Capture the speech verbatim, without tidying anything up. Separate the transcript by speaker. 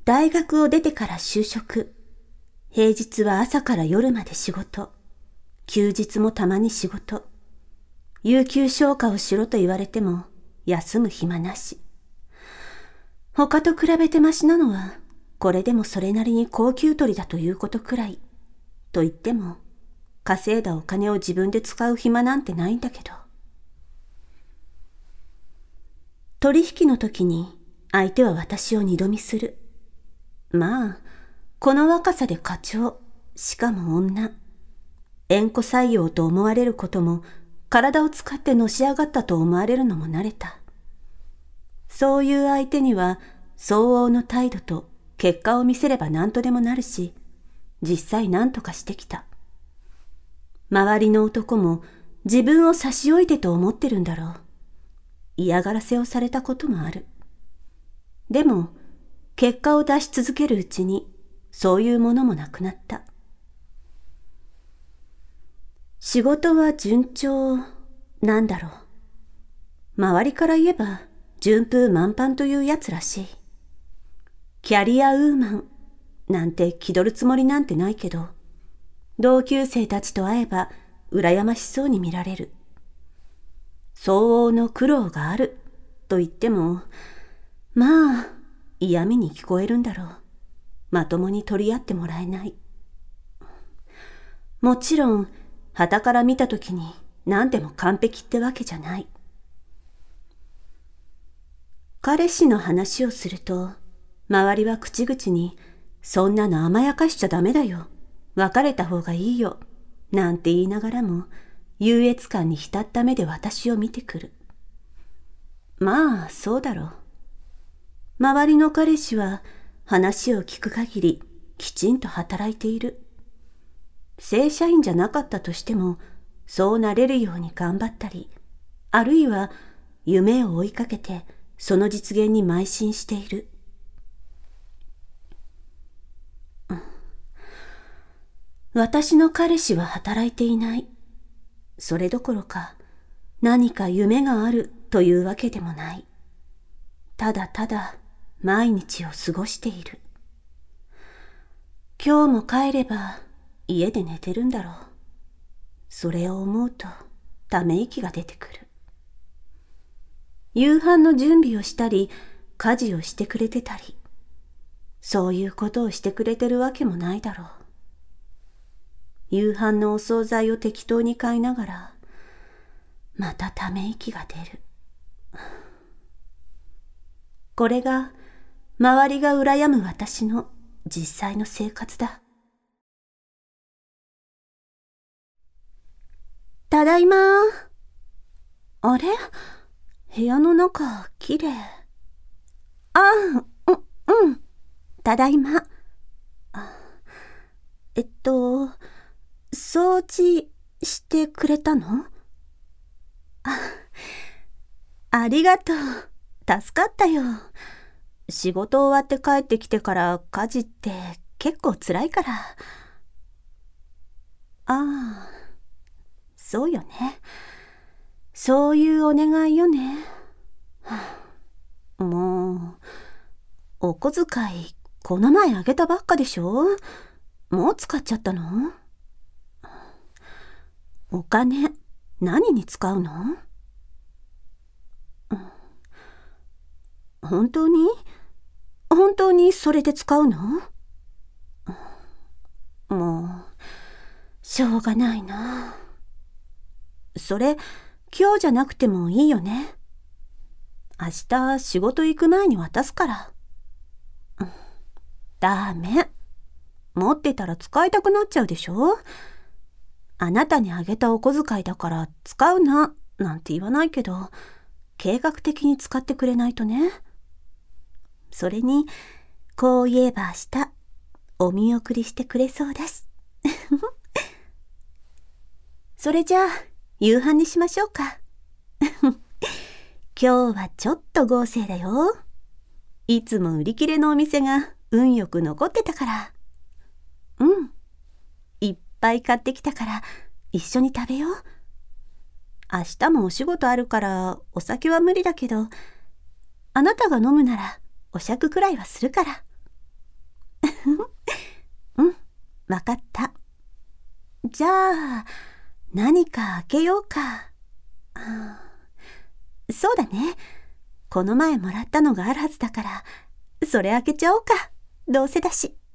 Speaker 1: 大学を出てから就職。平日は朝から夜まで仕事。休日もたまに仕事。有給消化をしろと言われても休む暇なし。他と比べてマシなのは、これでもそれなりに高給取りだということくらい。と言っても、稼いだお金を自分で使う暇なんてないんだけど。取引の時に相手は私を二度見する。まあ、この若さで課長、しかも女。縁故採用と思われることも、体を使ってのし上がったと思われるのも慣れた。そういう相手には、相応の態度と結果を見せれば何とでもなるし、実際何とかしてきた。周りの男も自分を差し置いてと思ってるんだろう。嫌がらせをされたこともある。でも、結果を出し続けるうちに、そういうものもなくなった。仕事は順調なんだろう。周りから言えば順風満帆というやつらしい。キャリアウーマンなんて気取るつもりなんてないけど、同級生たちと会えば羨ましそうに見られる。相応の苦労があると言っても、まあ嫌味に聞こえるんだろう。まともに取り合ってもらえない。もちろん、傍から見たときに何でも完璧ってわけじゃない。彼氏の話をすると、周りは口々に、そんなの甘やかしちゃダメだよ。別れた方がいいよ。なんて言いながらも、優越感に浸った目で私を見てくる。まあ、そうだろう。周りの彼氏は話を聞く限りきちんと働いている。正社員じゃなかったとしてもそうなれるように頑張ったり、あるいは夢を追いかけてその実現に邁進している。うん、私の彼氏は働いていない。それどころか何か夢があるというわけでもない。ただただ毎日を過ごしている。今日も帰れば家で寝てるんだろう。それを思うとため息が出てくる。夕飯の準備をしたり、家事をしてくれてたり、そういうことをしてくれてるわけもないだろう。夕飯のお惣菜を適当に買いながら、またため息が出る。これが周りが羨む私の実際の生活だ。ただいま。あれ？部屋の中きれい。あ、う、うん。ただいま。あ、えっと、掃除してくれたの？あ、ありがとう。助かったよ。仕事終わって帰ってきてから家事って結構辛いから。ああ、そうよね。そういうお願いよね。もう、お小遣いこの前あげたばっかでしょ？もう使っちゃったの？お金何に使うの？本当に？本当にそれで使うの？もう、しょうがないな。それ、今日じゃなくてもいいよね。明日仕事行く前に渡すから。ダメ。持ってたら使いたくなっちゃうでしょ？あなたにあげたお小遣いだから使うな、なんて言わないけど、計画的に使ってくれないとね。それに、こう言えば明日、お見送りしてくれそうだし。それじゃあ、夕飯にしましょうか。今日はちょっと豪勢だよ。いつも売り切れのお店が運よく残ってたから。うん。いっぱい買ってきたから一緒に食べよう。明日もお仕事あるからお酒は無理だけど、あなたが飲むならお酌くらいはするから。 うん、わかった。じゃあ、何か開けようか。あーそうだね。この前もらったのがあるはずだから、それ開けちゃおうか。どうせだし。